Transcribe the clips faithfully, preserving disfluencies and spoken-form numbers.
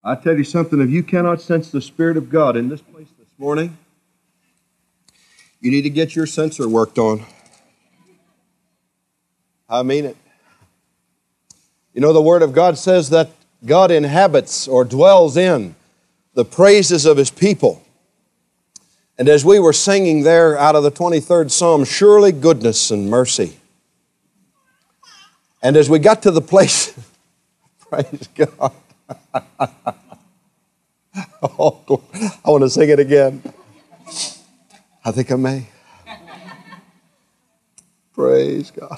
I tell you something, if you cannot sense the Spirit of God in this place this morning, you need to get your sensor worked on. I mean it. You know, the Word of God says that God inhabits or dwells in the praises of His people. And as we were singing there out of the twenty-third Psalm, surely goodness and mercy. And as we got to the place, praise God. Oh, I want to sing it again. I think I may. Praise God.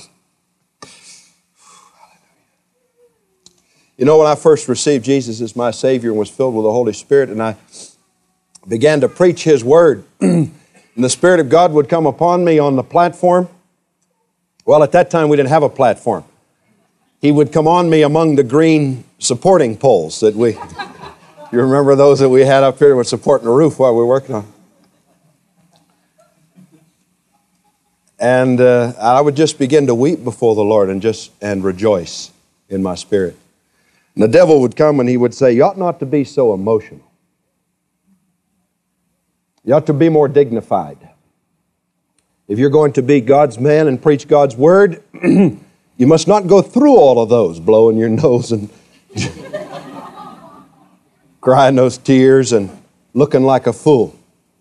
You know, when I first received Jesus as my Savior and was filled with the Holy Spirit, and I began to preach His Word, and the Spirit of God would come upon me on the platform. Well, at that time, we didn't have a platform. He would come on me among the green supporting poles that we, you remember those that we had up here that were supporting the roof while we were working on. And uh, I would just begin to weep before the Lord and just and rejoice in my spirit. And the devil would come and he would say, you ought not to be so emotional. You ought to be more dignified. If you're going to be God's man and preach God's Word, you must not go through all of those, blowing your nose and crying those tears and looking like a fool.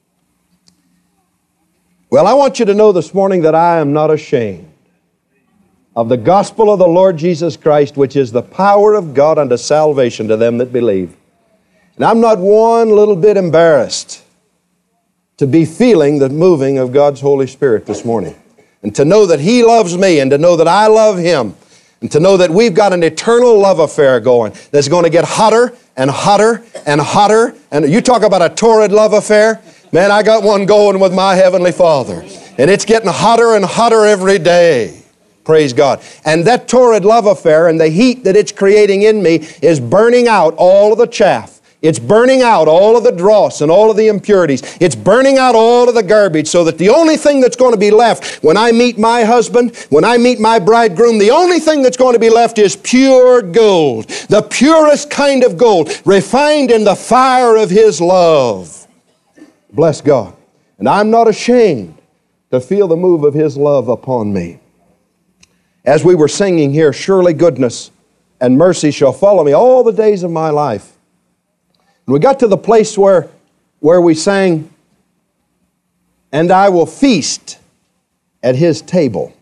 Well, I want you to know this morning that I am not ashamed of the gospel of the Lord Jesus Christ, which is the power of God unto salvation to them that believe. And I'm not one little bit embarrassed to be feeling the moving of God's Holy Spirit this morning. And to know that He loves me and to know that I love Him. And to know that we've got an eternal love affair going that's going to get hotter and hotter and hotter. And you talk about a torrid love affair. Man, I got one going with my Heavenly Father. And it's getting hotter and hotter every day. Praise God. And that torrid love affair and the heat that it's creating in me is burning out all of the chaff. It's burning out all of the dross and all of the impurities. It's burning out all of the garbage so that the only thing that's going to be left when I meet my husband, when I meet my bridegroom, the only thing that's going to be left is pure gold. The purest kind of gold, refined in the fire of His love. Bless God. And I'm not ashamed to feel the move of His love upon me. As we were singing here, surely goodness and mercy shall follow me all the days of my life. And we got to the place where, where we sang, and I will feast at His table.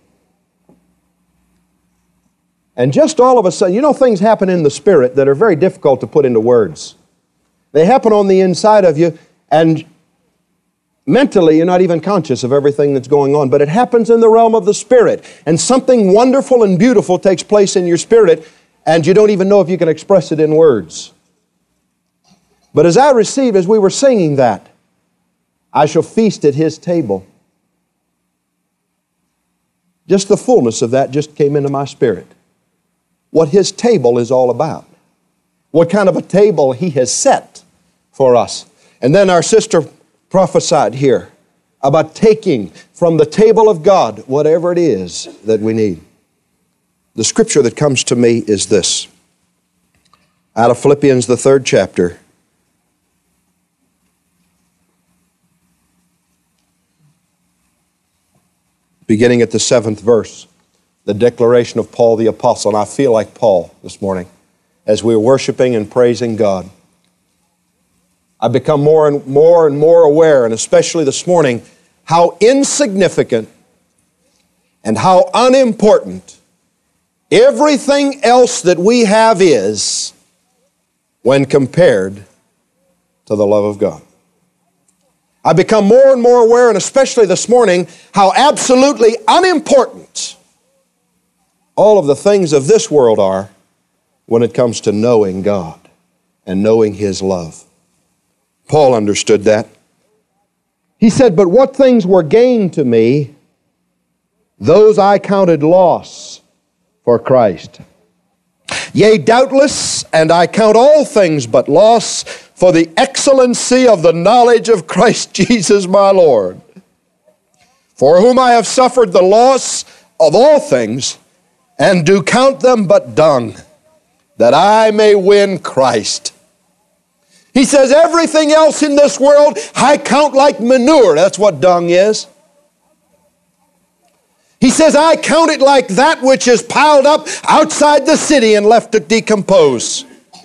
And just all of a sudden, you know, things happen in the Spirit that are very difficult to put into words. They happen on the inside of you, and mentally you're not even conscious of everything that's going on, but it happens in the realm of the Spirit. And something wonderful and beautiful takes place in your spirit, and you don't even know if you can express it in words. But as I received, as we were singing that, I shall feast at His table. Just the fullness of that just came into my spirit. What His table is all about. What kind of a table He has set for us. And then our sister prophesied here about taking from the table of God whatever it is that we need. The scripture that comes to me is this. Out of Philippians, the third chapter. Beginning at the seventh verse, the declaration of Paul the Apostle. And I feel like Paul this morning as we're worshiping and praising God. I've become more and more and more aware, and especially this morning, how insignificant and how unimportant everything else that we have is when compared to the love of God. I've become more and more aware, and especially this morning, how absolutely unimportant all of the things of this world are when it comes to knowing God and knowing His love. Paul understood that. He said, but what things were gain to me, those I counted loss for Christ. Yea, doubtless, and I count all things but loss for the excellency of the knowledge of Christ Jesus my Lord, for whom I have suffered the loss of all things, and do count them but dung, that I may win Christ He says, everything else in this world I count like manure. That's what dung is. He says, I count it like that which is piled up outside the city and left to decompose.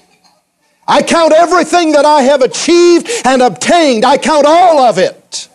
I count everything that I have achieved and obtained. I count all of it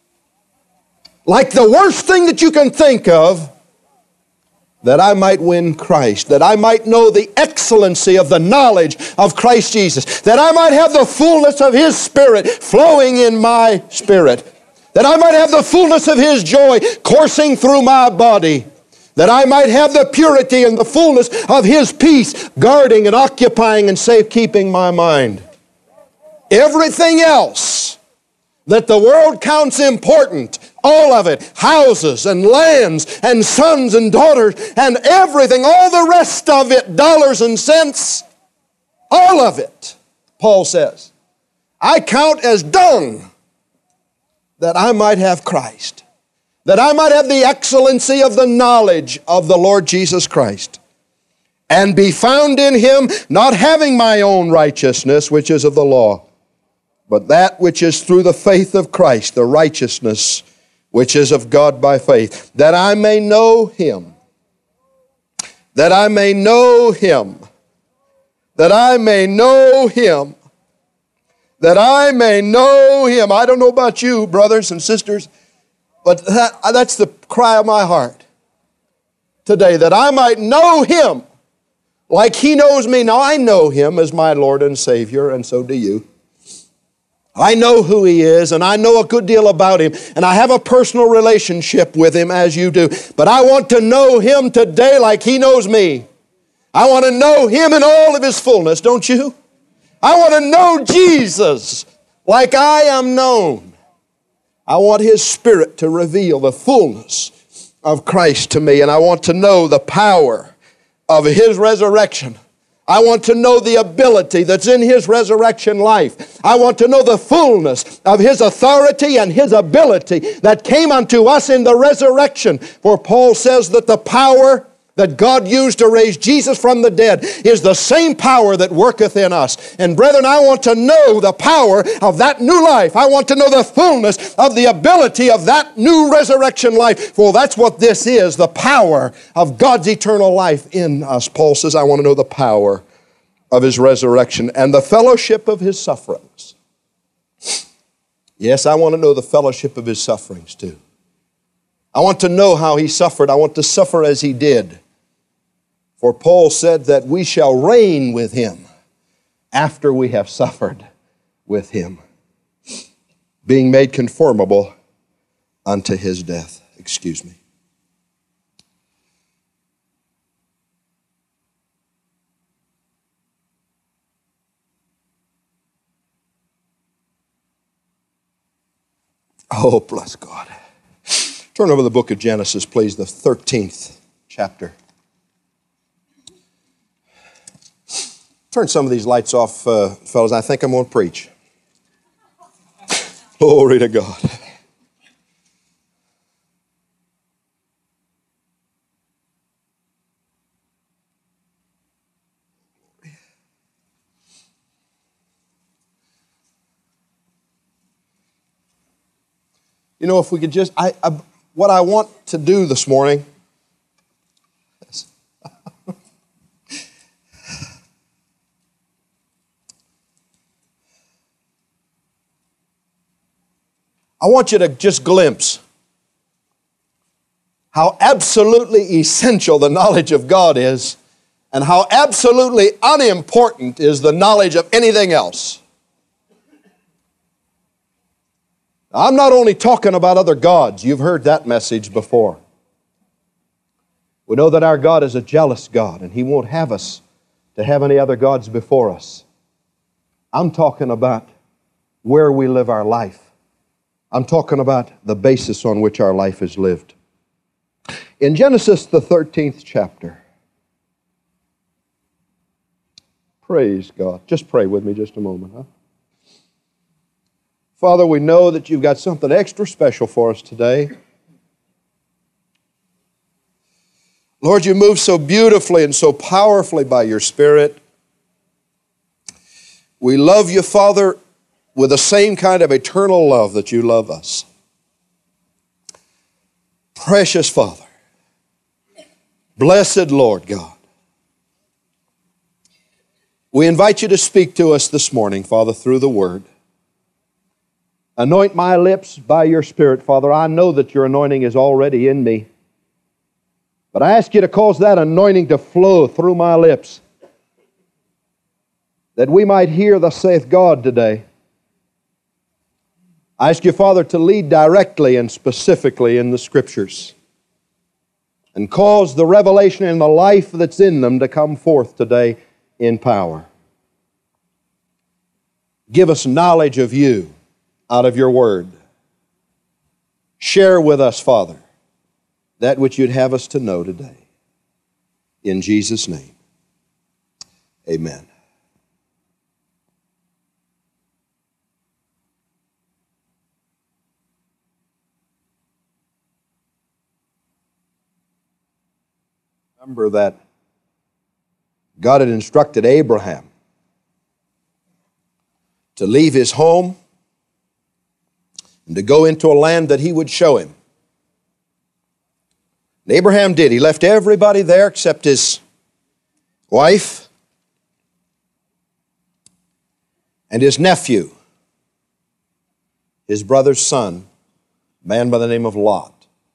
like the worst thing that you can think of, that I might win Christ, that I might know the excellency of the knowledge of Christ Jesus, that I might have the fullness of His Spirit flowing in my spirit, that I might have the fullness of His joy coursing through my body, that I might have the purity and the fullness of His peace guarding and occupying and safekeeping my mind. Everything else that the world counts important, all of it, houses and lands and sons and daughters and everything, all the rest of it, dollars and cents, all of it, Paul says, I count as dung that I might have Christ, that I might have the excellency of the knowledge of the Lord Jesus Christ, and be found in Him, not having my own righteousness, which is of the law, but that which is through the faith of Christ, the righteousness which is of God by faith, that I may know Him, that I may know Him, that I may know Him, that I may know Him. I don't know about you, brothers and sisters, but that, that's the cry of my heart today, that I might know Him like He knows me. Now, I know Him as my Lord and Savior, and so do you. I know who He is, and I know a good deal about Him, and I have a personal relationship with Him as you do. But I want to know Him today like He knows me. I want to know Him in all of His fullness, don't you? I want to know Jesus like I am known. I want His Spirit to reveal the fullness of Christ to me, and I want to know the power of His resurrection. I want to know the ability that's in His resurrection life. I want to know the fullness of His authority and His ability that came unto us in the resurrection. For Paul says that the power that God used to raise Jesus from the dead is the same power that worketh in us. And brethren, I want to know the power of that new life. I want to know the fullness of the ability of that new resurrection life. For that's what this is, the power of God's eternal life in us. Paul says, I want to know the power of His resurrection and the fellowship of His sufferings. Yes, I want to know the fellowship of His sufferings too. I want to know how He suffered. I want to suffer as He did. For Paul said that we shall reign with Him after we have suffered with Him, being made conformable unto His death. Excuse me. Oh, bless God. Turn over the book of Genesis, please, the thirteenth chapter. Turn some of these lights off, uh, fellas. I think I'm going to preach. Glory to God. You know, if we could just, I, I what I want to do this morning, I want you to just glimpse how absolutely essential the knowledge of God is and how absolutely unimportant is the knowledge of anything else. I'm not only talking about other gods. You've heard that message before. We know that our God is a jealous God, and He won't have us to have any other gods before us. I'm talking about where we live our life. I'm talking about the basis on which our life is lived. In Genesis, the thirteenth chapter, praise God. Just pray with me just a moment, huh? Father, we know that You've got something extra special for us today. Lord, You move so beautifully and so powerfully by Your Spirit. We love you, Father, with the same kind of eternal love that you love us. Precious Father, blessed Lord God, we invite you to speak to us this morning, Father, through the Word. Anoint my lips by your Spirit, Father. I know that your anointing is already in me. But I ask you to cause that anointing to flow through my lips, that we might hear thus saith God today. I ask you, Father, to lead directly and specifically in the Scriptures and cause the revelation and the life that's in them to come forth today in power. Give us knowledge of you out of your Word. Share with us, Father, that which you'd have us to know today. In Jesus' name, amen. Remember that God had instructed Abraham to leave his home and to go into a land that he would show him. And Abraham did. He left everybody there except his wife and his nephew, his brother's son, a man by the name of Lot.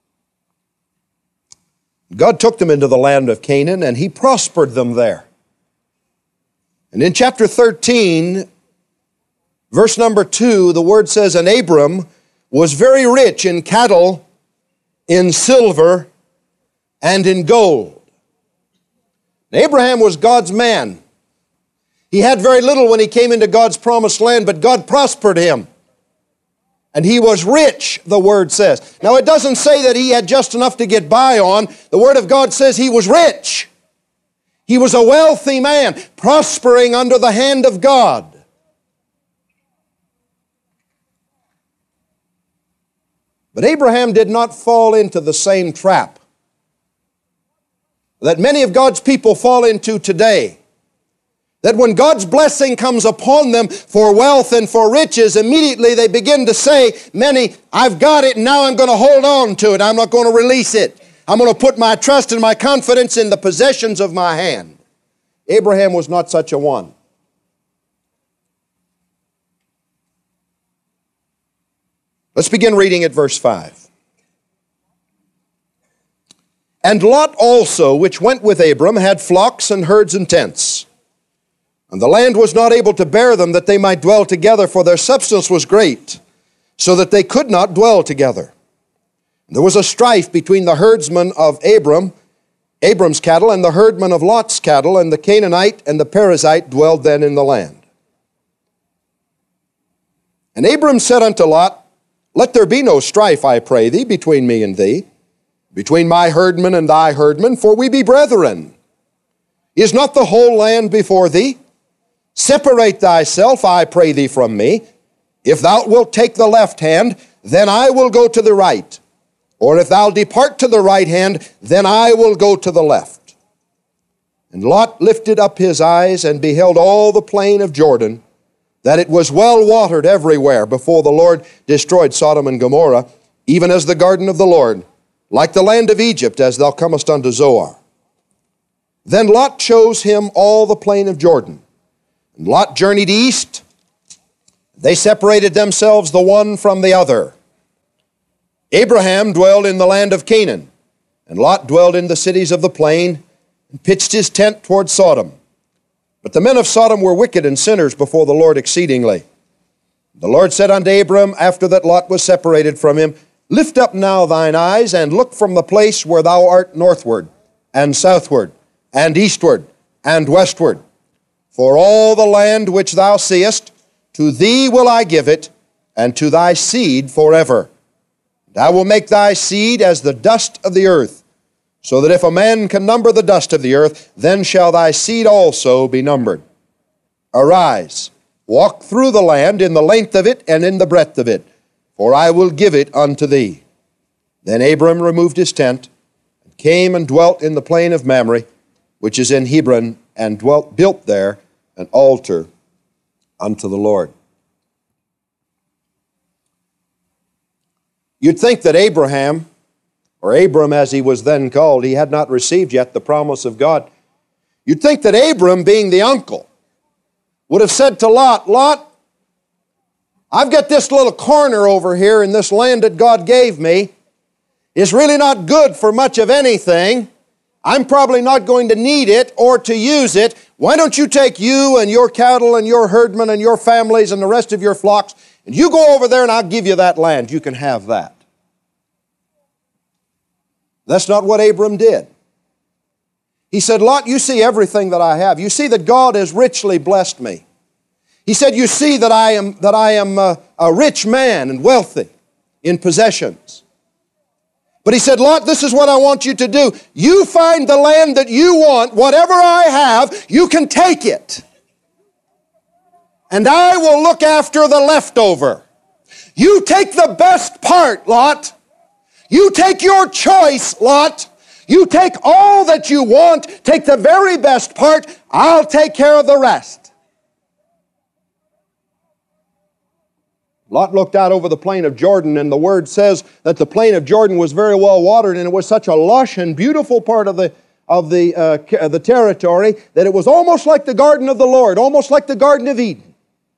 God took them into the land of Canaan, and he prospered them there. And in chapter thirteen, verse number two, the word says, "And Abram was very rich in cattle, in silver, and in gold." And Abraham was God's man. He had very little when he came into God's promised land, but God prospered him. And he was rich, the Word says. Now, it doesn't say that he had just enough to get by on. The Word of God says he was rich. He was a wealthy man, prospering under the hand of God. But Abraham did not fall into the same trap that many of God's people fall into today. That when God's blessing comes upon them for wealth and for riches, immediately they begin to say, many, I've got it and now I'm going to hold on to it. I'm not going to release it. I'm going to put my trust and my confidence in the possessions of my hand. Abraham was not such a one. Let's begin reading at verse five. "And Lot also, which went with Abram, had flocks and herds and tents. And the land was not able to bear them, that they might dwell together, for their substance was great, so that they could not dwell together. And there was a strife between the herdsmen of Abram, Abram's cattle, and the herdmen of Lot's cattle, and the Canaanite and the Perizzite dwelled then in the land. And Abram said unto Lot, Let there be no strife, I pray thee, between me and thee, between my herdmen and thy herdmen, for we be brethren. Is not the whole land before thee? Separate thyself, I pray thee, from me. If thou wilt take the left hand, then I will go to the right. Or if thou depart to the right hand, then I will go to the left. And Lot lifted up his eyes and beheld all the plain of Jordan, that it was well watered everywhere before the Lord destroyed Sodom and Gomorrah, even as the garden of the Lord, like the land of Egypt, as thou comest unto Zoar. Then Lot chose him all the plain of Jordan. And Lot journeyed east. They separated themselves the one from the other. Abraham dwelled in the land of Canaan, and Lot dwelled in the cities of the plain, and pitched his tent toward Sodom. But the men of Sodom were wicked and sinners before the Lord exceedingly. The Lord said unto Abram, after that Lot was separated from him, Lift up now thine eyes, and look from the place where thou art northward, and southward, and eastward, and westward. For all the land which thou seest, to thee will I give it, and to thy seed forever. And I will make thy seed as the dust of the earth, so that if a man can number the dust of the earth, then shall thy seed also be numbered. Arise, walk through the land in the length of it and in the breadth of it, for I will give it unto thee. Then Abram removed his tent, and came and dwelt in the plain of Mamre, which is in Hebron, and dwelt, built there an altar unto the Lord. You'd think that Abraham, or Abram as he was then called, he had not received yet the promise of God. You'd think that Abram, being the uncle, would have said to Lot, Lot, I've got this little corner over here in this land that God gave me. It's really not good for much of anything. I'm probably not going to need it or to use it. Why don't you take you and your cattle and your herdmen and your families and the rest of your flocks, and you go over there and I'll give you that land. You can have that. That's not what Abram did. He said, Lot, you see everything that I have. You see that God has richly blessed me. He said, you see that I am, that I am a, a rich man and wealthy in possessions. But he said, Lot, this is what I want you to do. You find the land that you want. Whatever I have, you can take it. And I will look after the leftover. You take the best part, Lot. You take your choice, Lot. You take all that you want. Take the very best part. I'll take care of the rest. Lot looked out over the plain of Jordan, and the Word says that the plain of Jordan was very well watered, and it was such a lush and beautiful part of the, of the, uh, the territory that it was almost like the garden of the Lord, almost like the Garden of Eden.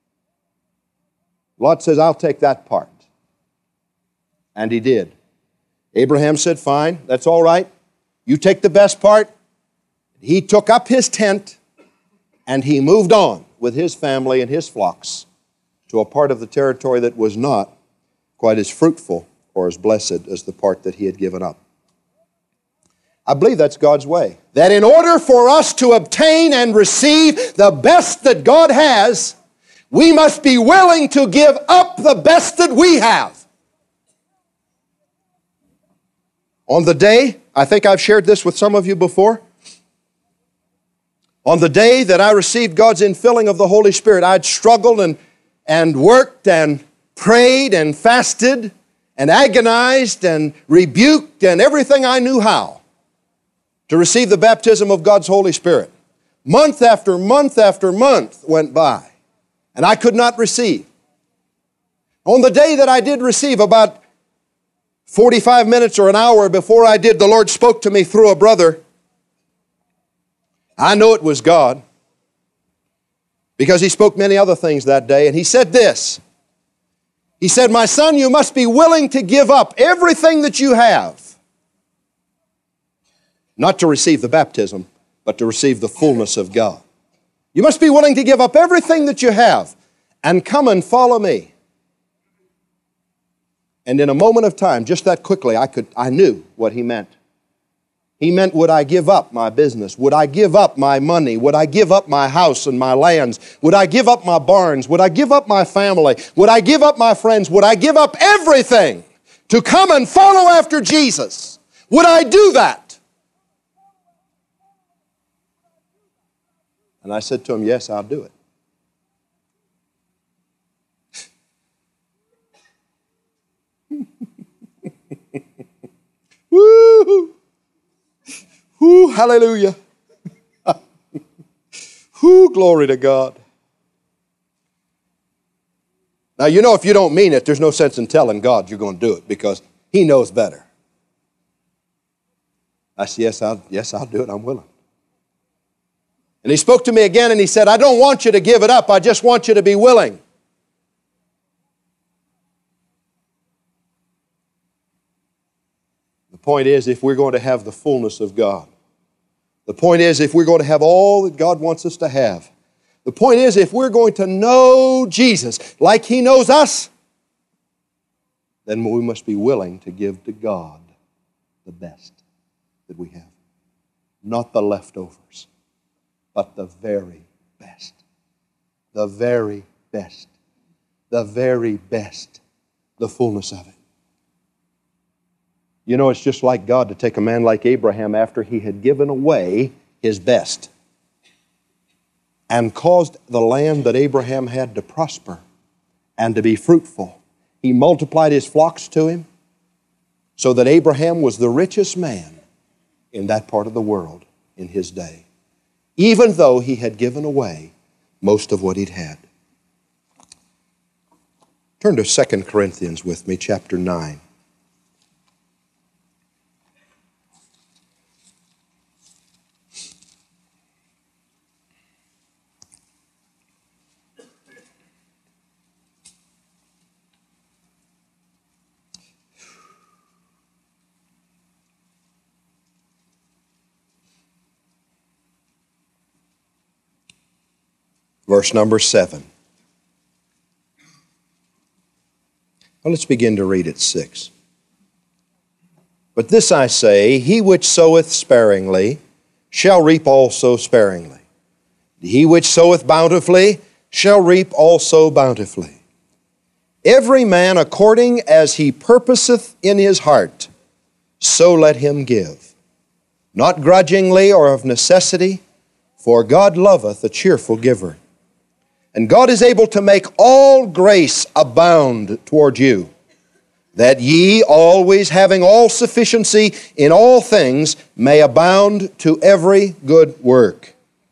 Lot says, I'll take that part. And he did. Abraham said, fine, that's all right. You take the best part. He took up his tent, and he moved on with his family and his flocks to a part of the territory that was not quite as fruitful or as blessed as the part that he had given up. I believe that's God's way. That in order for us to obtain and receive the best that God has, we must be willing to give up the best that we have. On the day, I think I've shared this with some of you before, on the day that I received God's infilling of the Holy Spirit, I'd struggled and and worked and prayed and fasted and agonized and rebuked and everything I knew how to receive the baptism of God's Holy Spirit. Month after month after month went by, and I could not receive. On the day that I did receive, about forty-five minutes or an hour before I did, the Lord spoke to me through a brother. I know it was God, because he spoke many other things that day, and he said this. He said, my son, you must be willing to give up everything that you have, not to receive the baptism, but to receive the fullness of God. You must be willing to give up everything that you have and come and follow me. And in a moment of time, just that quickly, I could, I knew what he meant. He meant, would I give up my business? Would I give up my money? Would I give up my house and my lands? Would I give up my barns? Would I give up my family? Would I give up my friends? Would I give up everything to come and follow after Jesus? Would I do that? And I said to him, yes, I'll do it. Woo! Whoo, hallelujah. Whoo, glory to God. Now, you know, if you don't mean it, there's no sense in telling God you're going to do it, because He knows better. I said, yes, I'll, yes, I'll do it. I'm willing. And he spoke to me again and he said, I don't want you to give it up. I just want you to be willing. The point is, if we're going to have the fullness of God, the point is, if we're going to have all that God wants us to have, the point is, if we're going to know Jesus like He knows us, then we must be willing to give to God the best that we have. Not the leftovers, but the very best. The very best. The very best. The fullness of it. You know, it's just like God to take a man like Abraham after he had given away his best and caused the land that Abraham had to prosper and to be fruitful. He multiplied his flocks to him so that Abraham was the richest man in that part of the world in his day, even though he had given away most of what he'd had. Turn to Second Corinthians with me, chapter nine. Verse number seven. Well, let's begin to read at six. But this I say, he which soweth sparingly shall reap also sparingly. He which soweth bountifully shall reap also bountifully. Every man according as he purposeth in his heart, so let him give. Not grudgingly or of necessity, for God loveth a cheerful giver. And God is able to make all grace abound toward you, that ye, always having all sufficiency in all things, may abound to every good work.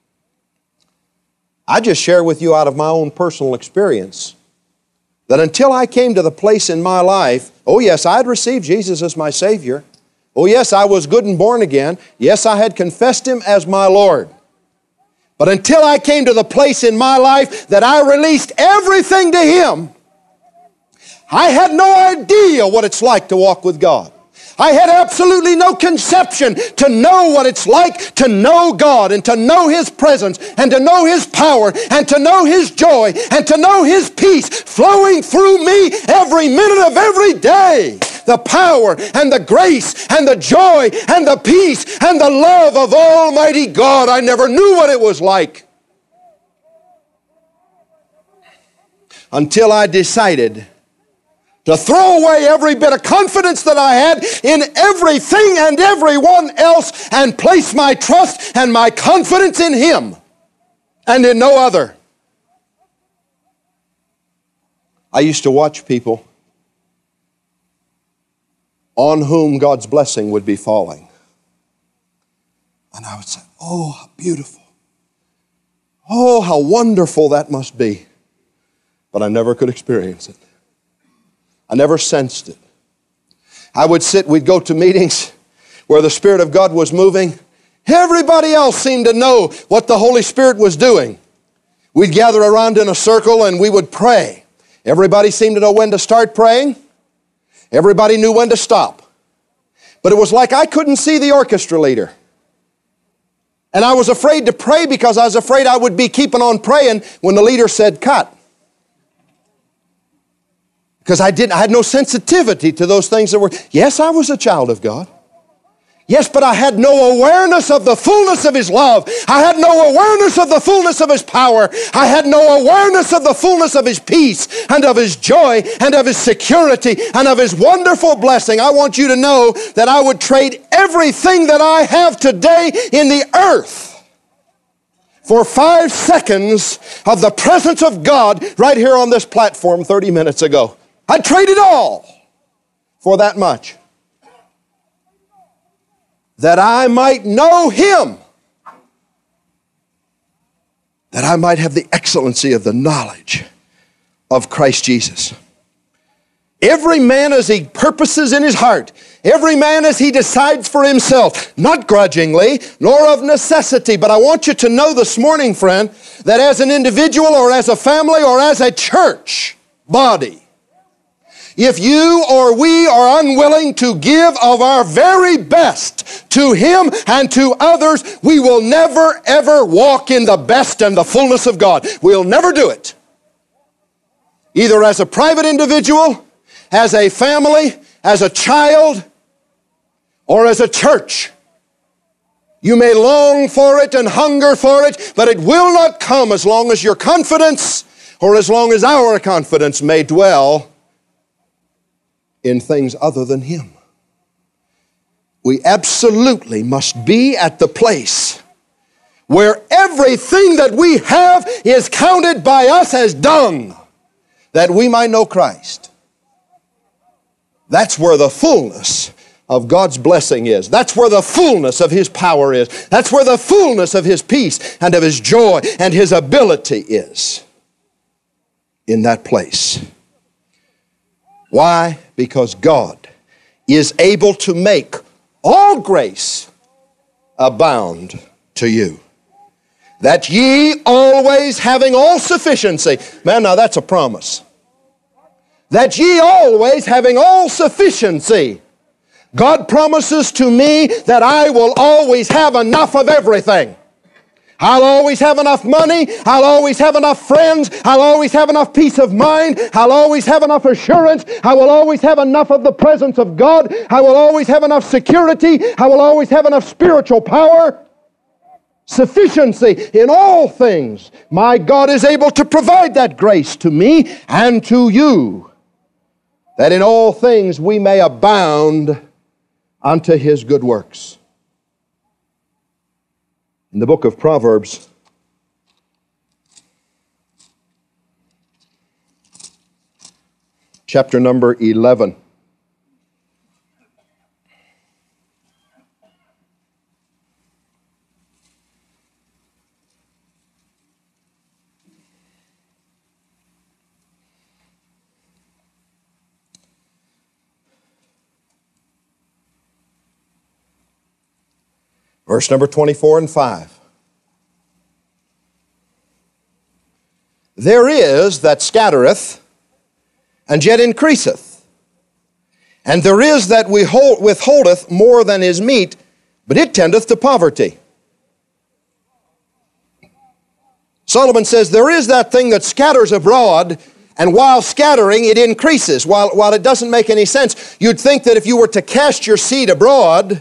I just share with you out of my own personal experience that until I came to the place in my life, oh yes, I had received Jesus as my Savior. Oh yes, I was good and born again. Yes, I had confessed Him as my Lord. But until I came to the place in my life that I released everything to Him, I had no idea what it's like to walk with God. I had absolutely no conception to know what it's like to know God and to know His presence and to know His power and to know His joy and to know His peace flowing through me every minute of every day. The power and the grace and the joy and the peace and the love of Almighty God. I never knew what it was like until I decided to throw away every bit of confidence that I had in everything and everyone else and place my trust and my confidence in Him and in no other. I used to watch people on whom God's blessing would be falling. And I would say, oh, how beautiful. Oh, how wonderful that must be. But I never could experience it. I never sensed it. I would sit, we'd go to meetings where the Spirit of God was moving. Everybody else seemed to know what the Holy Spirit was doing. We'd gather around in a circle and we would pray. Everybody seemed to know when to start praying. Everybody knew when to stop. But it was like I couldn't see the orchestra leader. And I was afraid to pray because I was afraid I would be keeping on praying when the leader said cut. Because I didn't, I had no sensitivity to those things that were, yes, I was a child of God. Yes, but I had no awareness of the fullness of His love. I had no awareness of the fullness of His power. I had no awareness of the fullness of His peace and of His joy and of His security and of His wonderful blessing. I want you to know that I would trade everything that I have today in the earth for five seconds of the presence of God right here on this platform thirty minutes ago. I'd trade it all for that much. That I might know Him, that I might have the excellency of the knowledge of Christ Jesus. Every man as he purposes in his heart, every man as he decides for himself, not grudgingly, nor of necessity. But I want you to know this morning, friend, that as an individual or as a family or as a church body, if you or we are unwilling to give of our very best to Him and to others, we will never, ever walk in the best and the fullness of God. We'll never do it. Either as a private individual, as a family, as a child, or as a church. You may long for it and hunger for it, but it will not come as long as your confidence or as long as our confidence may dwell in things other than Him. We absolutely must be at the place where everything that we have is counted by us as dung, that we might know Christ. That's where the fullness of God's blessing is. That's where the fullness of His power is. That's where the fullness of His peace and of His joy and His ability is. In that place. Why? Because God is able to make all grace abound to you, that ye always having all sufficiency. Man, now that's a promise. That ye always having all sufficiency. God promises to me that I will always have enough of everything. I'll always have enough money. I'll always have enough friends. I'll always have enough peace of mind. I'll always have enough assurance. I will always have enough of the presence of God. I will always have enough security. I will always have enough spiritual power. Sufficiency in all things. My God is able to provide that grace to me and to you, that in all things we may abound unto His good works. In the book of Proverbs, chapter number eleven, verse number twenty-four and five. There is that scattereth, and yet increaseth. And there is that withholdeth more than is meet, but it tendeth to poverty. Solomon says, there is that thing that scatters abroad, and while scattering, it increases. While, while it doesn't make any sense, you'd think that if you were to cast your seed abroad,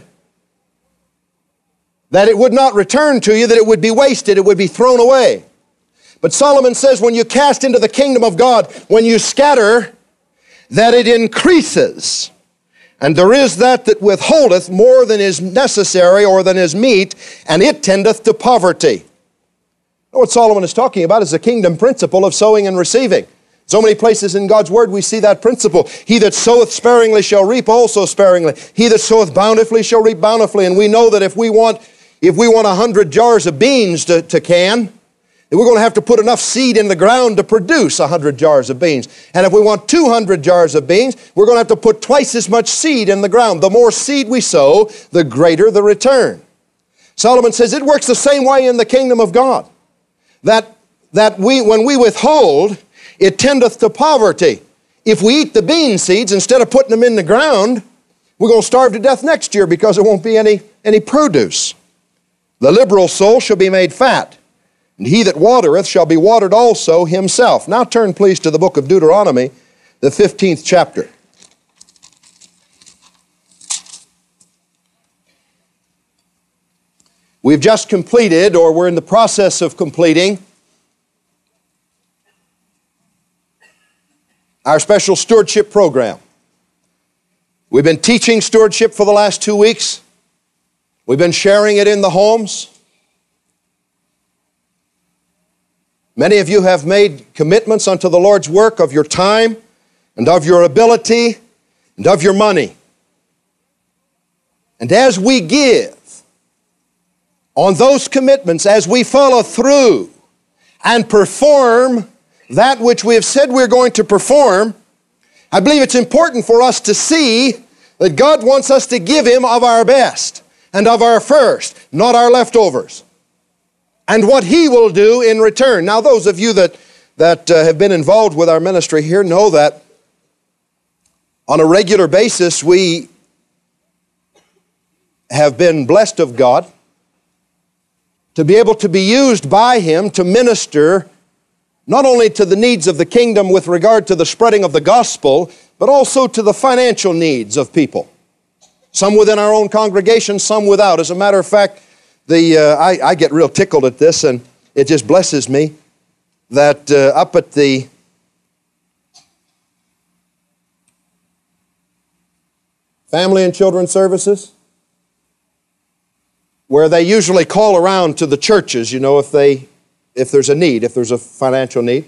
that it would not return to you, that it would be wasted, it would be thrown away. But Solomon says when you cast into the kingdom of God, when you scatter, that it increases. And there is that that withholdeth more than is necessary or than is meet, and it tendeth to poverty. What Solomon is talking about is the kingdom principle of sowing and receiving. So many places in God's Word we see that principle. He that soweth sparingly shall reap also sparingly. He that soweth bountifully shall reap bountifully. And we know that if we want if we want a hundred jars of beans to, to can, then we're going to have to put enough seed in the ground to produce a hundred jars of beans. And if we want two hundred jars of beans, we're going to have to put twice as much seed in the ground. The more seed we sow, the greater the return. Solomon says it works the same way in the kingdom of God. That, that we, when we withhold, it tendeth to poverty. If we eat the bean seeds instead of putting them in the ground, we're going to starve to death next year because there won't be any, any produce. The liberal soul shall be made fat, and he that watereth shall be watered also himself. Now turn please to the book of Deuteronomy, the fifteenth chapter. We've just completed, or we're in the process of completing, our special stewardship program. We've been teaching stewardship for the last two weeks. We've been sharing it in the homes. Many of you have made commitments unto the Lord's work of your time and of your ability and of your money. And as we give on those commitments, as we follow through and perform that which we have said we're going to perform, I believe it's important for us to see that God wants us to give Him of our best and of our first, not our leftovers, and what He will do in return. Now, those of you that, that uh, have been involved with our ministry here know that on a regular basis we have been blessed of God to be able to be used by Him to minister not only to the needs of the kingdom with regard to the spreading of the gospel, but also to the financial needs of people. Some within our own congregation, some without. As a matter of fact, the uh, I, I get real tickled at this, and it just blesses me that uh, up at the Family and Children Services, where they usually call around to the churches, you know, if they if there's a need, if there's a financial need.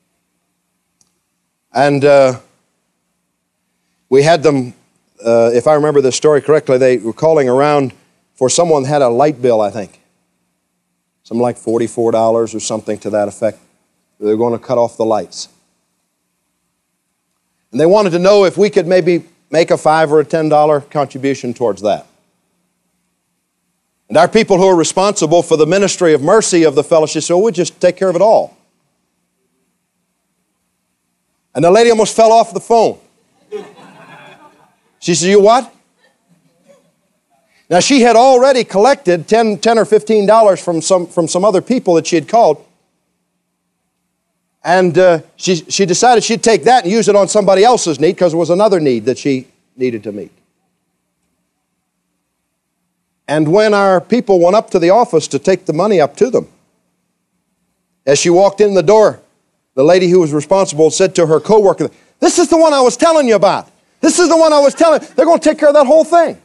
And uh, we had them, uh, if I remember this story correctly, they were calling around for someone that had a light bill, I think. Something like forty-four dollars or something to that effect. They're going to cut off the lights. And they wanted to know if we could maybe make a five or a ten dollar contribution towards that. And our people who are responsible for the ministry of mercy of the fellowship said, well, we'll just take care of it all. And the lady almost fell off the phone. She said, you what? Now, she had already collected ten, ten or fifteen dollars from some, from some other people that she had called. And uh, she, she decided she'd take that and use it on somebody else's need because it was another need that she needed to meet. And when our people went up to the office to take the money up to them, as she walked in the door, the lady who was responsible said to her coworker, this is the one I was telling you about. This is the one I was telling you. They're going to take care of that whole thing.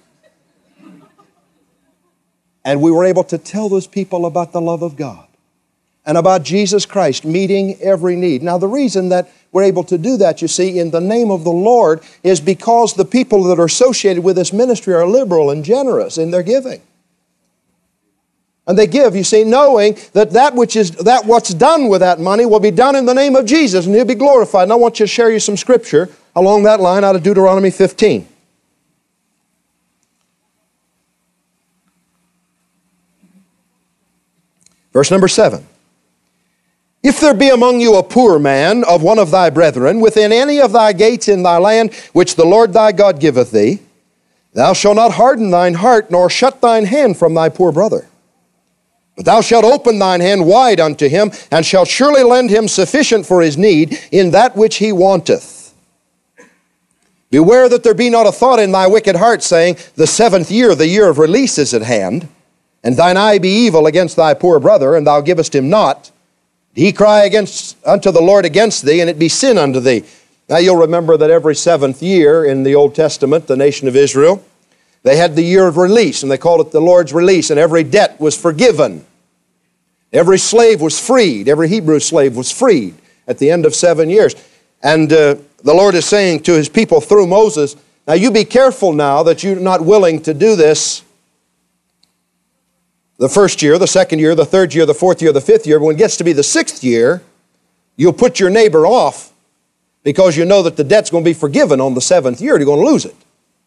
And we were able to tell those people about the love of God and about Jesus Christ meeting every need. Now, the reason that we're able to do that, you see, in the name of the Lord is because the people that are associated with this ministry are liberal and generous in their giving. And they give, you see, knowing that that which is that what's done with that money will be done in the name of Jesus and He'll be glorified. And I want you to share you some scripture along that line out of Deuteronomy fifteen. Verse number seven. If there be among you a poor man of one of thy brethren within any of thy gates in thy land, which the Lord thy God giveth thee, thou shalt not harden thine heart, nor shut thine hand from thy poor brother. But thou shalt open thine hand wide unto him, and shalt surely lend him sufficient for his need in that which he wanteth. Beware that there be not a thought in thy wicked heart, saying, the seventh year, the year of release, is at hand, and thine eye be evil against thy poor brother, and thou givest him not. He cry against unto the Lord against thee, and it be sin unto thee. Now you'll remember that every seventh year in the Old Testament, the nation of Israel, they had the year of release, and they called it the Lord's release, and every debt was forgiven. Every slave was freed. Every Hebrew slave was freed at the end of seven years. And uh, the Lord is saying to His people through Moses, now you be careful now that you're not willing to do this the first year, the second year, the third year, the fourth year, the fifth year. But when it gets to be the sixth year, you'll put your neighbor off because you know that the debt's going to be forgiven on the seventh year. You're going to lose it.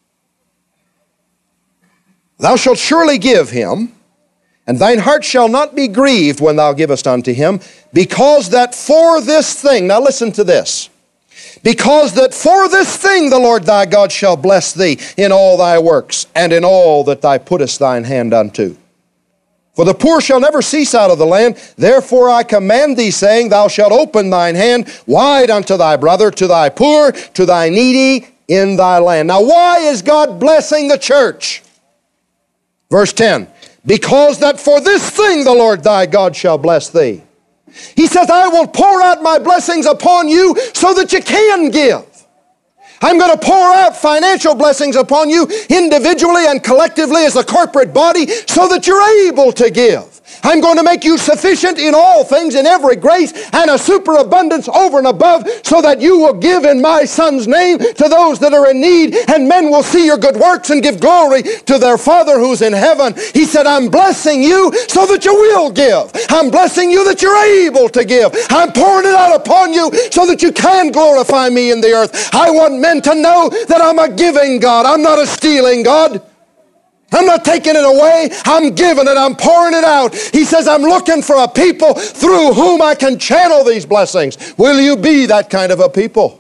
Thou shalt surely give him, and thine heart shall not be grieved when thou givest unto him, because that for this thing, now listen to this, because that for this thing the Lord thy God shall bless thee in all thy works, and in all that thou puttest thine hand unto. For the poor shall never cease out of the land. Therefore I command thee, saying, thou shalt open thine hand wide unto thy brother, to thy poor, to thy needy in thy land. Now why is God blessing the church? Verse ten, because that for this thing the Lord thy God shall bless thee. He says, I will pour out my blessings upon you so that you can give. I'm going to pour out financial blessings upon you individually and collectively as a corporate body so that you're able to give. I'm going to make you sufficient in all things, in every grace, and a superabundance over and above, so that you will give in my Son's name to those that are in need, and men will see your good works and give glory to their Father who's in heaven. He said, I'm blessing you so that you will give. I'm blessing you that you're able to give. I'm pouring it out upon you so that you can glorify me in the earth. I want men to know that I'm a giving God. I'm not a stealing God. I'm not taking it away. I'm giving it. I'm pouring it out. He says, I'm looking for a people through whom I can channel these blessings. Will you be that kind of a people?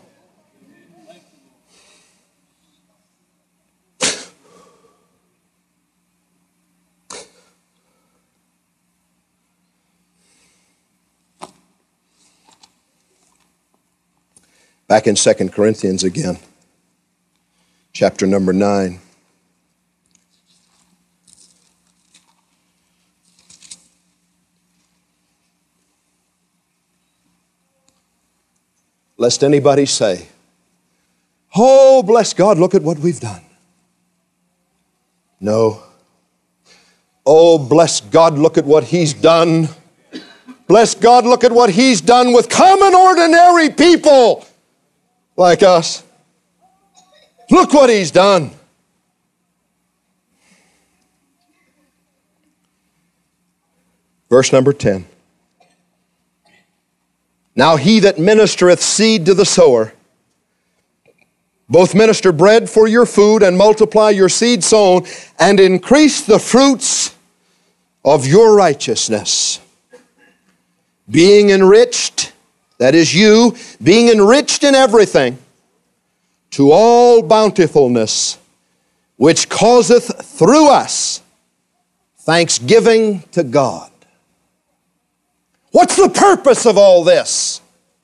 Back in Second Corinthians again, chapter number nine. Lest anybody say, oh, bless God, look at what we've done. No. Oh, bless God, look at what He's done. Bless God, look at what He's done with common, ordinary people like us. Look what He's done. Verse number ten. Now he that ministereth seed to the sower both minister bread for your food and multiply your seed sown and increase the fruits of your righteousness, being enriched, that is you, being enriched in everything, to all bountifulness, which causeth through us thanksgiving to God. What's the purpose of all this?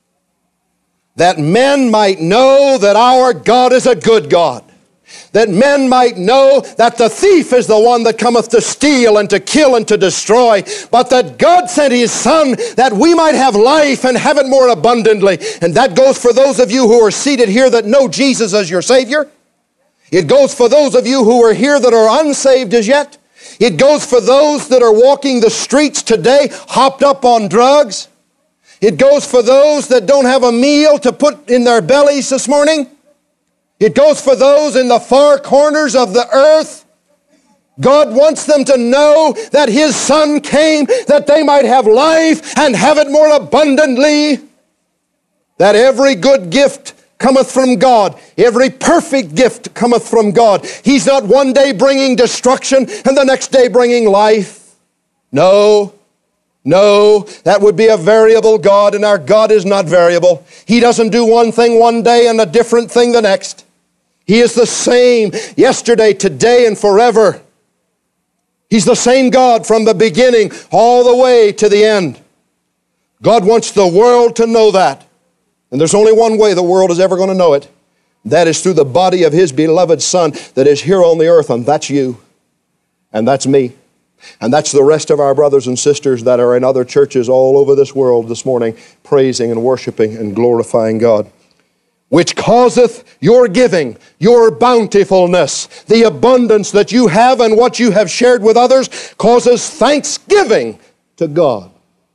That men might know that our God is a good God. That men might know that the thief is the one that cometh to steal and to kill and to destroy, but that God sent His Son that we might have life and have it more abundantly. And that goes for those of you who are seated here that know Jesus as your Savior. It goes for those of you who are here that are unsaved as yet. It goes for those that are walking the streets today hopped up on drugs. It goes for those that don't have a meal to put in their bellies this morning. It goes for those in the far corners of the earth. God wants them to know that His Son came that they might have life and have it more abundantly. That every good gift cometh from God. Every perfect gift cometh from God. He's not one day bringing destruction and the next day bringing life. No. No, that would be a variable God, and our God is not variable. He doesn't do one thing one day and a different thing the next. He is the same yesterday, today, and forever. He's the same God from the beginning all the way to the end. God wants the world to know that. And there's only one way the world is ever going to know it. That is through the body of His beloved Son that is here on the earth, and that's you. And that's me. And that's the rest of our brothers and sisters that are in other churches all over this world this morning, praising and worshiping and glorifying God. Which causeth your giving, your bountifulness, the abundance that you have and what you have shared with others, causes thanksgiving to God.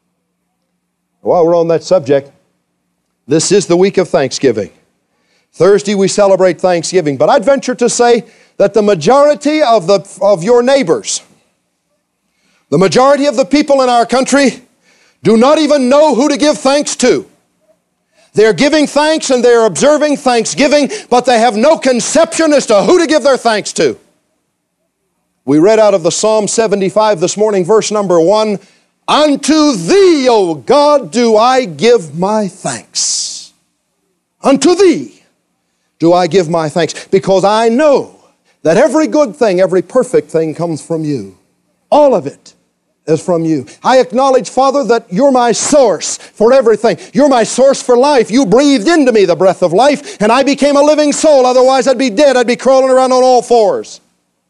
While we're on that subject, this is the week of Thanksgiving. Thursday we celebrate Thanksgiving, but I'd venture to say that the majority of, the, of your neighbors, the majority of the people in our country do not even know who to give thanks to. They're giving thanks and they're observing Thanksgiving, but they have no conception as to who to give their thanks to. We read out of the Psalm seventy-five this morning, verse number one, "Unto Thee, O God, do I give my thanks." Unto Thee do I give my thanks, because I know that every good thing, every perfect thing comes from You. All of it is from You. I acknowledge, Father, that You're my source for everything. You're my source for life. You breathed into me the breath of life, and I became a living soul. Otherwise, I'd be dead. I'd be crawling around on all fours.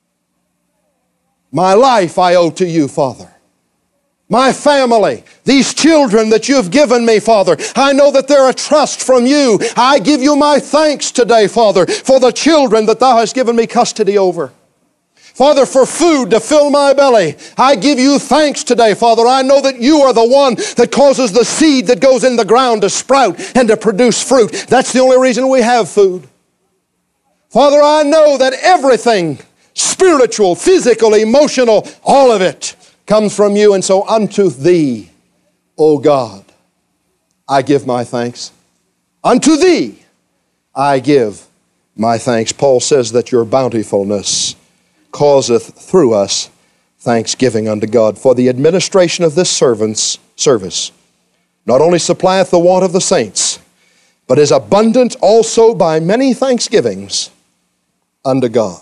My life I owe to You, Father. My family, these children that You've given me, Father, I know that they're a trust from You. I give You my thanks today, Father, for the children that Thou hast given me custody over. Father, for food to fill my belly, I give You thanks today, Father. I know that You are the one that causes the seed that goes in the ground to sprout and to produce fruit. That's the only reason we have food. Father, I know that everything, spiritual, physical, emotional, all of it comes from You. And so unto Thee, O God, I give my thanks. Unto Thee I give my thanks. Paul says that Your bountifulness causeth through us thanksgiving unto God. For the administration of this servant's service not only supplieth the want of the saints, but is abundant also by many thanksgivings unto God.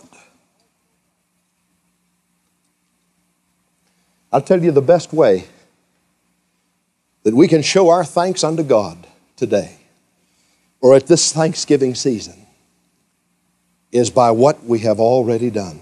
I'll tell you the best way that we can show our thanks unto God today, or at this Thanksgiving season, is by what we have already done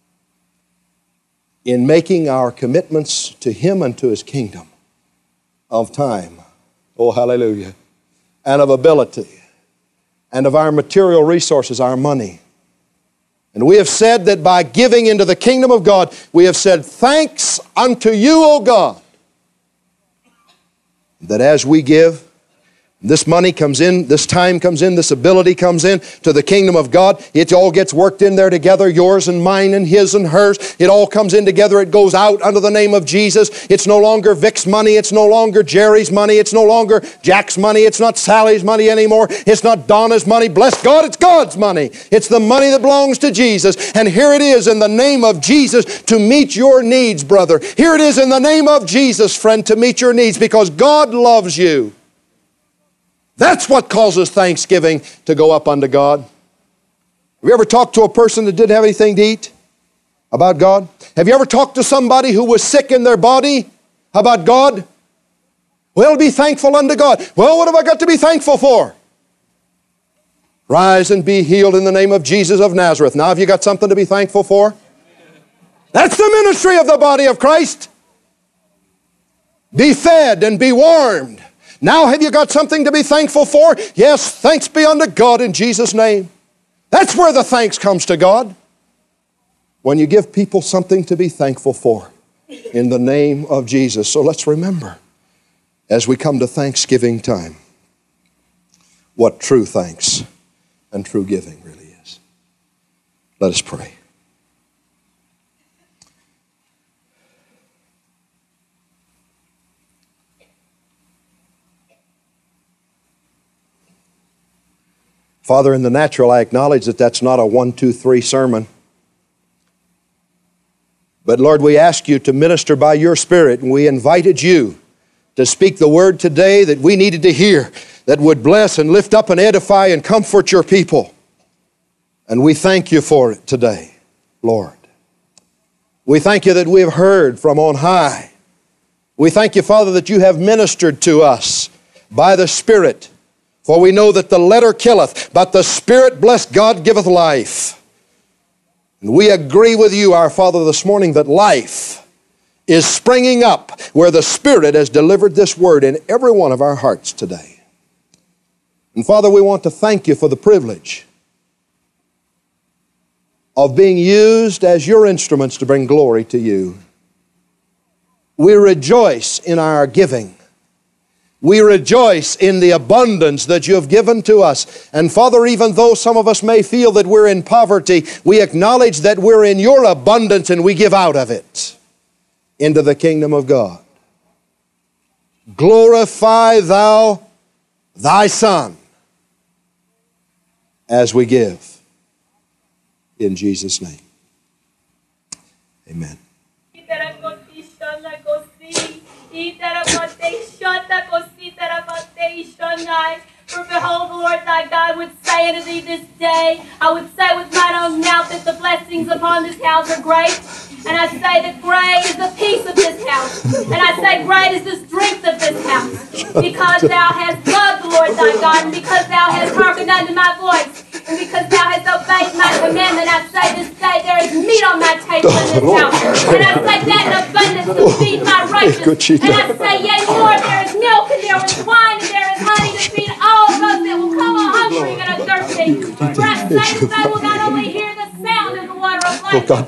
in making our commitments to Him and to His kingdom of time, oh hallelujah, and of ability, and of our material resources, our money. And we have said that by giving into the kingdom of God, we have said, thanks unto You, O God, that as we give, This money comes in, this time comes in, this ability comes in to the kingdom of God. It all gets worked in there together, yours and mine and his and hers. It all comes in together. It goes out under the name of Jesus. It's no longer Vic's money. It's no longer Jerry's money. It's no longer Jack's money. It's not Sally's money anymore. It's not Donna's money. Bless God, it's God's money. It's the money that belongs to Jesus. And here it is in the name of Jesus to meet your needs, brother. Here it is in the name of Jesus, friend, to meet your needs because God loves you. That's what causes thanksgiving to go up unto God. Have you ever talked to a person that didn't have anything to eat about God? Have you ever talked to somebody who was sick in their body about God? Well, be thankful unto God. Well, what have I got to be thankful for? Rise and be healed in the name of Jesus of Nazareth. Now, have you got something to be thankful for? That's the ministry of the body of Christ. Be fed and be warmed. Now have you got something to be thankful for? Yes, thanks be unto God in Jesus' name. That's where the thanks comes to God. When you give people something to be thankful for in the name of Jesus. So let's remember as we come to Thanksgiving time what true thanks and true giving really is. Let us pray. Father, in the natural, I acknowledge that that's not a one, two, three sermon. But Lord, we ask you to minister by your Spirit, and we invited you to speak the word today that we needed to hear, that would bless and lift up and edify and comfort your people. And we thank you for it today, Lord. We thank you that we have heard from on high. We thank you, Father, that you have ministered to us by the Spirit. For we know that the letter killeth, but the Spirit, blessed God, giveth life. And we agree with you, our Father, this morning that life is springing up where the Spirit has delivered this word in every one of our hearts today. And Father, we want to thank you for the privilege of being used as your instruments to bring glory to you. We rejoice in our giving. We rejoice in the abundance that you have given to us. And Father, even though some of us may feel that we're in poverty, we acknowledge that we're in your abundance and we give out of it into the kingdom of God. Glorify thou thy Son as we give. In Jesus' name. Amen. For behold, the Lord thy God would say unto thee this day, I would say with mine own mouth that the blessings upon this house are great. And I say that great is the peace of this house. And I say great is the strength of this house. Because thou hast loved the Lord thy God, and because thou hast hearkened unto my voice, and because thou hast obeyed my commandment, I say this day there is meat on my table in this house. And I say that in abundance to feed my righteous. And I say, yea, Lord, there is milk, and there is wine, and there is honey to feed all of us that will come a hungry and a thirsty. For I say that they will not only hear the sound of the water of life, but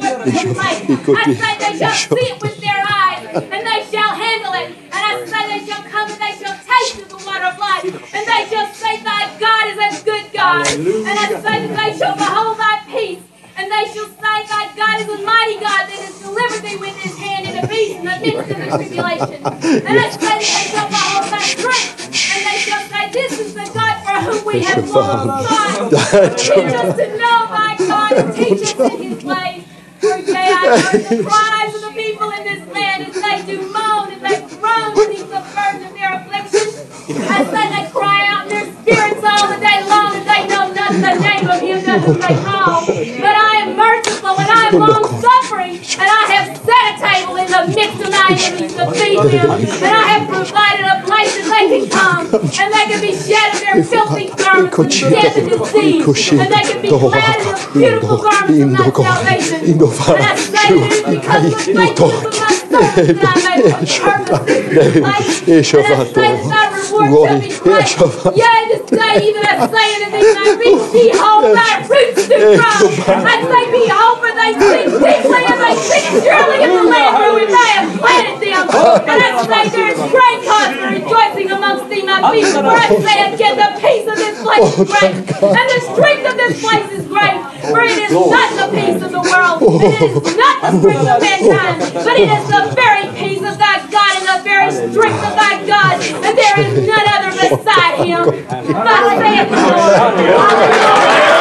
I say they shall see it with their eyes, and they shall handle it. And I say they shall come and they shall taste of the water of life, and they shall say, thy God is a good God. And I say that they shall behold thy peace, and they shall say, thy God is a mighty God that has delivered thee with his hand in the peace in the midst of the tribulation. And I say that they shall behold thy strength, and they shall say, this is the God for whom we have long sought. Teach us to know thy God, and teach us in his ways. For yea, I heard the cries of the people in this land as they do moan and they groan beneath the burden of their affliction. I say they cry out in their spirits all the day long, and they know not the name of him to whom they call. But I am merciful and I am long-suffering, and I have set a table in the midst of my enemies to feed them. And I have provided a place that they can come, and they can be shed of their filthy garments and death and disease, and they can be clad in the beautiful garments of my salvation. And I say that it is because of the faithfulness of my servants that I may purpose this place. And I say that thy reward shall be great. Yea, this day even I say unto thee, thy reach, behold, thy roots do grow. I say, behold, for they sink deeply, and they sink surely in the land wherein I have planted them. And I say there is great cause for rejoicing amongst thee, my peace. For I say again, the peace of this place is great, and the strength of this place is great. For it is not the peace of the world, and it is not the strength of mankind, but it is the very peace of thy God and the very strength of thy God, and there is none other beside him. Thus saith the Lord.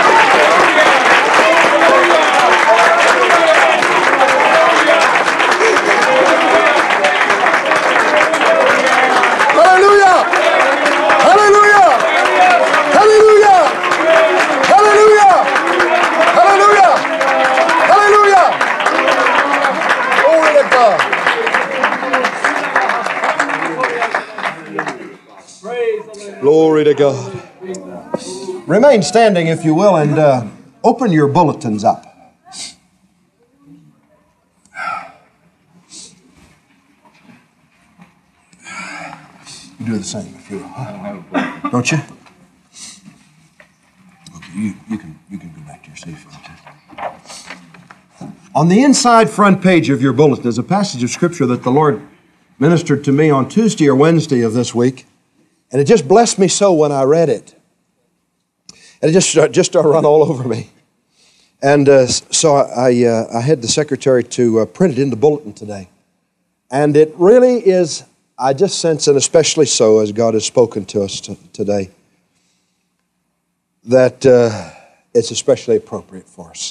Glory to God. Remain standing, if you will, and uh, open your bulletins up. You do the same, if you will. Huh? Don't you? Okay, you, you, can, you can go back to your seat if you want to. On the inside front page of your bulletin is a passage of Scripture that the Lord ministered to me on Tuesday or Wednesday of this week. And it just blessed me so when I read it. And it just, just started to run all over me. And uh, so I, uh, I had the secretary to uh, print it in the bulletin today. And it really is, I just sense, and especially so as God has spoken to us t- today, that uh, it's especially appropriate for us.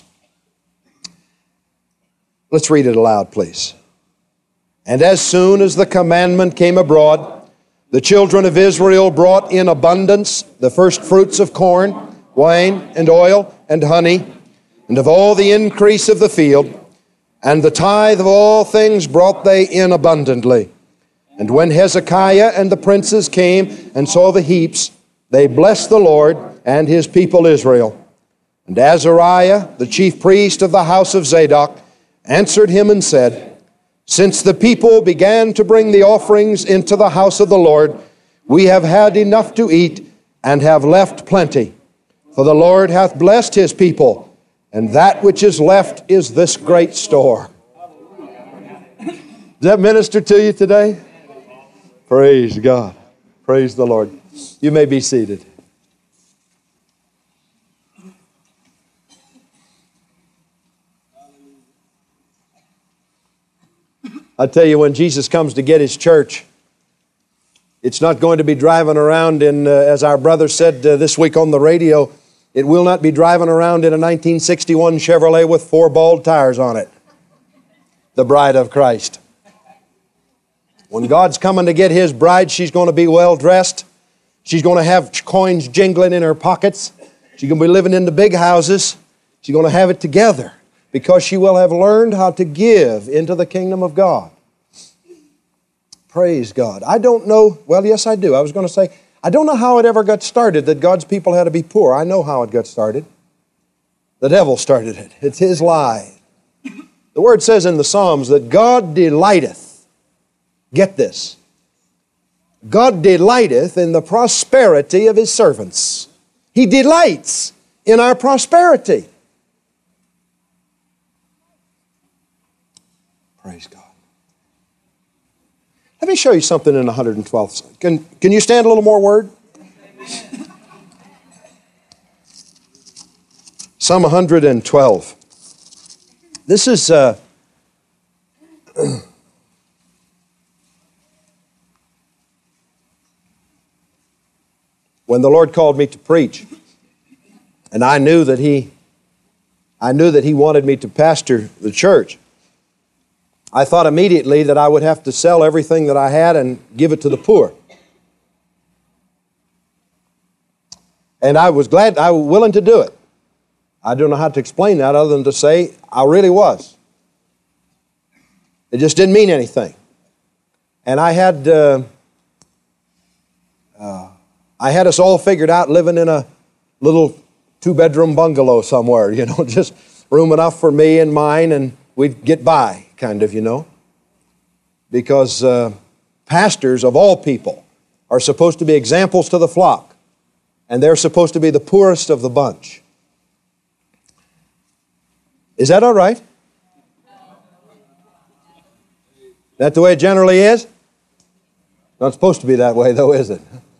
Let's read it aloud, please. And as soon as the commandment came abroad, the children of Israel brought in abundance the first fruits of corn, wine, and oil, and honey, and of all the increase of the field, and the tithe of all things brought they in abundantly. And when Hezekiah and the princes came and saw the heaps, they blessed the Lord and his people Israel. And Azariah, the chief priest of the house of Zadok, answered him and said, Since the people began to bring the offerings into the house of the Lord, we have had enough to eat and have left plenty. For the Lord hath blessed his people, and that which is left is this great store. Does that minister to you today? Praise God. Praise the Lord. You may be seated. I tell you, when Jesus comes to get his church, it's not going to be driving around in, uh, as our brother said uh, this week on the radio, it will not be driving around in a nineteen sixty-one Chevrolet with four bald tires on it. The bride of Christ. When God's coming to get his bride, she's going to be well dressed. She's going to have coins jingling in her pockets. She's going to be living in the big houses. She's going to have it together, because she will have learned how to give into the kingdom of God. Praise God. I don't know, well, yes, I do. I was going to say, I don't know how it ever got started that God's people had to be poor. I know how it got started. The devil started it. It's his lie. The Word says in the Psalms that God delighteth, get this, God delighteth in the prosperity of his servants. He delights in our prosperity. Praise God. Let me show you something in one hundred twelfth Psalm. Can, can you stand a little more word? Psalm one hundred twelve. This is uh, when the Lord called me to preach, and I knew that He, I knew that He wanted me to pastor the church. I thought immediately that I would have to sell everything that I had and give it to the poor. And I was glad, I was willing to do it. I don't know how to explain that other than to say I really was. It just didn't mean anything. And I had, uh, uh, I had us all figured out living in a little two-bedroom bungalow somewhere, you know, just room enough for me and mine, and we'd get by. Kind of, you know, because uh, pastors of all people are supposed to be examples to the flock, and they're supposed to be the poorest of the bunch. Is that all right? That the way it generally is? Not supposed to be that way, though, is it?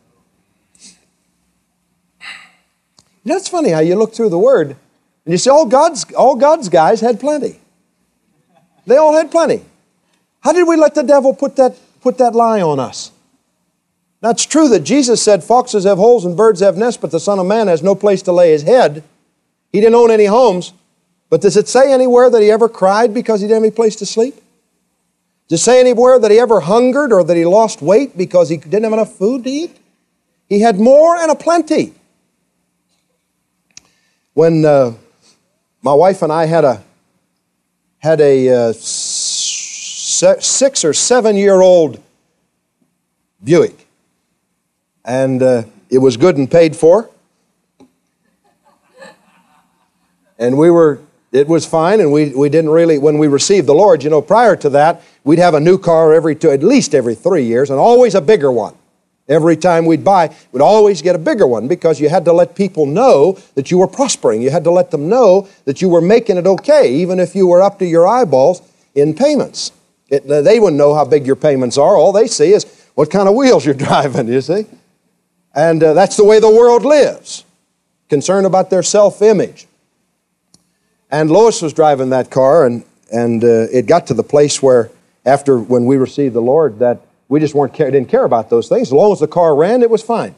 You know, it's funny how you look through the Word and you see all God's, all God's guys had plenty. They all had plenty. How did we let the devil put that, put that lie on us? Now, it's true that Jesus said, foxes have holes and birds have nests, but the Son of Man has no place to lay His head. He didn't own any homes. But does it say anywhere that He ever cried because He didn't have any place to sleep? Does it say anywhere that He ever hungered or that He lost weight because He didn't have enough food to eat? He had more and a plenty. When uh, my wife and I had a had a uh, six or seven year old Buick, and uh, it was good and paid for, and we were it was fine, and we we didn't really, when we received the Lord, you know, prior to that, we'd have a new car every two, at least every three years, and always a bigger one. Every time we'd buy, we'd always get a bigger one because you had to let people know that you were prospering. You had to let them know that you were making it okay, even if you were up to your eyeballs in payments. It, they wouldn't know how big your payments are. All they see is what kind of wheels you're driving, you see. And uh, that's the way the world lives, concerned about their self-image. And Lois was driving that car, and, and uh, it got to the place where, after when we received the Lord, that we just weren't care, didn't care about those things. As long as the car ran, it was fine.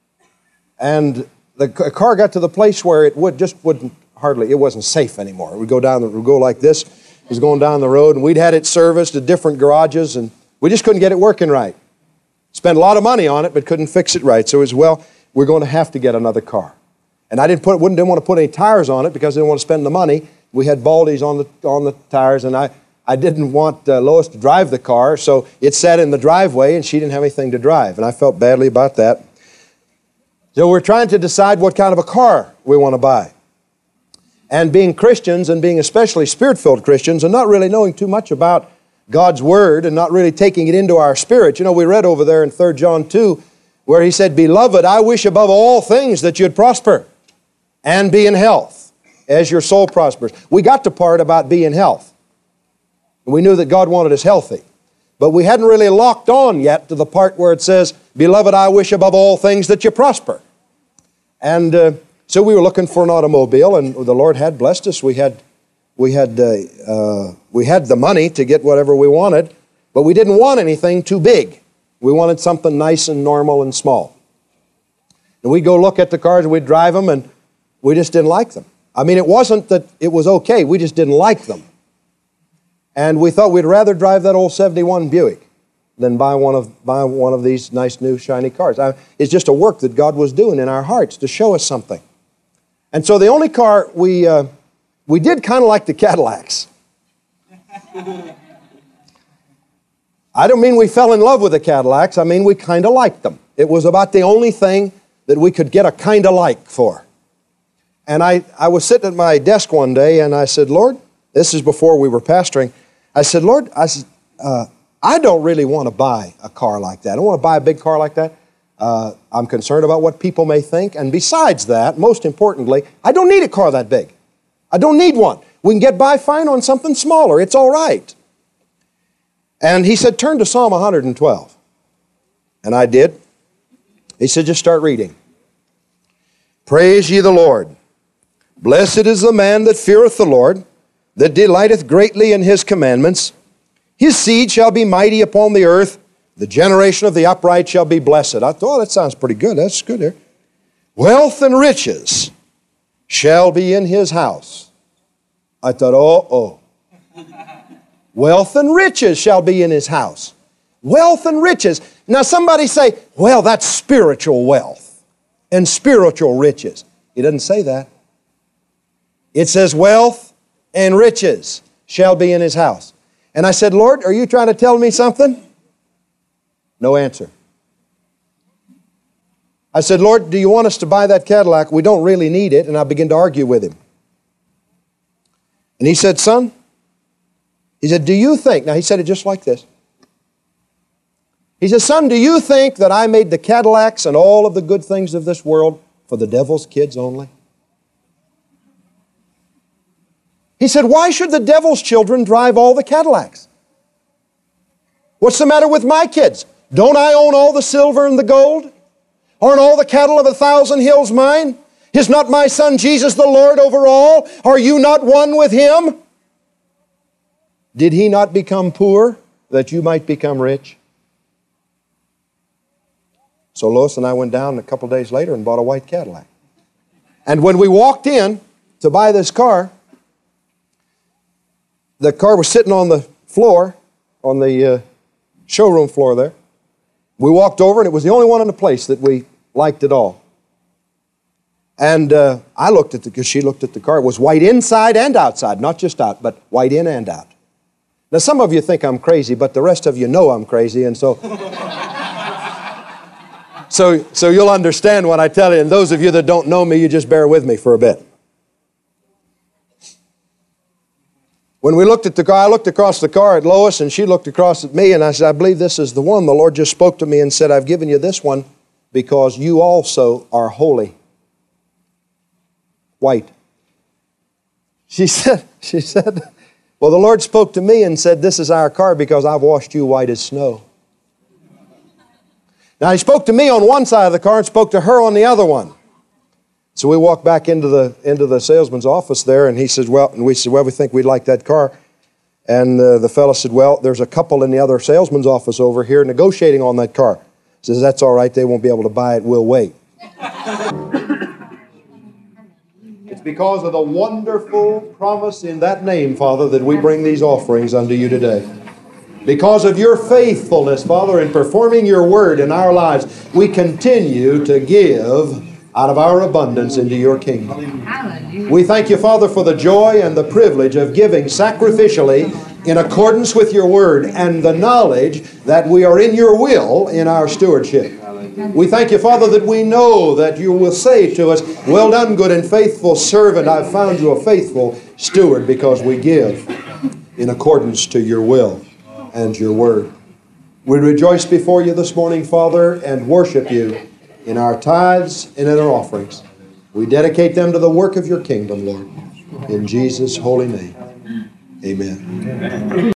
And the car got to the place where it would just wouldn't hardly, it wasn't safe anymore. It would go down, it would go like this. It was going down the road, and we'd had it serviced at different garages, and we just couldn't get it working right. Spent a lot of money on it, but couldn't fix it right. So it was, well, we're going to have to get another car. And I didn't put, wouldn't didn't want to put any tires on it because I didn't want to spend the money. We had Baldies on the on the tires, and I. I didn't want uh, Lois to drive the car, so it sat in the driveway and she didn't have anything to drive, and I felt badly about that. So we're trying to decide what kind of a car we want to buy. And being Christians, and being especially Spirit-filled Christians, and not really knowing too much about God's Word and not really taking it into our spirit. You know, we read over there in Third John two where he said, "Beloved, I wish above all things that you'd prosper and be in health as your soul prospers." We got the part about be in health. We knew that God wanted us healthy. But we hadn't really locked on yet to the part where it says, "Beloved, I wish above all things that you prosper." And uh, so we were looking for an automobile, and the Lord had blessed us. We had, we had, uh, uh, we had the money to get whatever we wanted, but we didn't want anything too big. We wanted something nice and normal and small. And we'd go look at the cars, and we'd drive them, and we just didn't like them. I mean, it wasn't that it was okay. We just didn't like them. And we thought we'd rather drive that old seventy-one Buick than buy one of, buy one of these nice new shiny cars. I, it's just a work that God was doing in our hearts to show us something. And so the only car we, uh, we did kind of like the Cadillacs. I don't mean we fell in love with the Cadillacs. I mean we kind of liked them. It was about the only thing that we could get a kind of like for. And I, I was sitting at my desk one day and I said, "Lord," this is before we were pastoring, I said, "Lord, I said, uh, I don't really want to buy a car like that. I don't want to buy a big car like that. Uh, I'm concerned about what people may think. And besides that, most importantly, I don't need a car that big. I don't need one. We can get by fine on something smaller. It's all right." And he said, "Turn to Psalm one hundred twelve. And I did. He said, "Just start reading. Praise ye the Lord. Blessed is the man that feareth the Lord, that delighteth greatly in His commandments. His seed shall be mighty upon the earth. The generation of the upright shall be blessed." I thought, oh, that sounds pretty good. That's good there. "Wealth and riches shall be in his house." I thought, oh, oh. Wealth and riches shall be in his house. Wealth and riches. Now somebody say, "Well, that's spiritual wealth and spiritual riches." He doesn't say that. It says wealth and riches shall be in his house. And I said, "Lord, are you trying to tell me something?" No answer. I said, "Lord, do you want us to buy that Cadillac? We don't really need it." And I began to argue with him. And he said, "Son," he said, "do you think," now he said it just like this. He said, "Son, do you think that I made the Cadillacs and all of the good things of this world for the devil's kids only?" He said, "Why should the devil's children drive all the Cadillacs? What's the matter with my kids? Don't I own all the silver and the gold? Aren't all the cattle of a thousand hills mine? Is not my son Jesus the Lord over all? Are you not one with him? Did he not become poor that you might become rich? So Lois and I went down a couple days later and bought a white Cadillac. And when we walked in to buy this car, the car was sitting on the floor, on the uh, showroom floor there. We walked over and it was the only one in the place that we liked at all. And uh, I looked at the, because she looked at the car. It was white inside and outside, not just out, but white in and out. Now some of you think I'm crazy, but the rest of you know I'm crazy, and so... so, so you'll understand when I tell you, and those of you that don't know me, you just bear with me for a bit. When we looked at the car, I looked across the car at Lois, and she looked across at me, and I said, I believe this is the one. The Lord just spoke to me and said, I've given you this one because you also are holy. White. She said, she said, well, the Lord spoke to me and said, this is our car because I've washed you white as snow. Now, he spoke to me on one side of the car and spoke to her on the other one. So we walked back into the into the salesman's office there, and he said, well, and we said, well, we think we'd like that car. And uh, the fellow said, well, there's a couple in the other salesman's office over here negotiating on that car. He says, that's all right, they won't be able to buy it, we'll wait. It's because of the wonderful promise in that name, Father, that we bring these offerings unto you today. Because of your faithfulness, Father, in performing your word in our lives, we continue to give out of our abundance into your kingdom. We thank you, Father, for the joy and the privilege of giving sacrificially in accordance with your word and the knowledge that we are in your will in our stewardship. We thank you, Father, that we know that you will say to us, well done, good and faithful servant, I've found you a faithful steward, because we give in accordance to your will and your word. We rejoice before you this morning, Father, and worship you in our tithes and in our offerings. We dedicate them to the work of your kingdom, Lord. In Jesus' holy name, amen.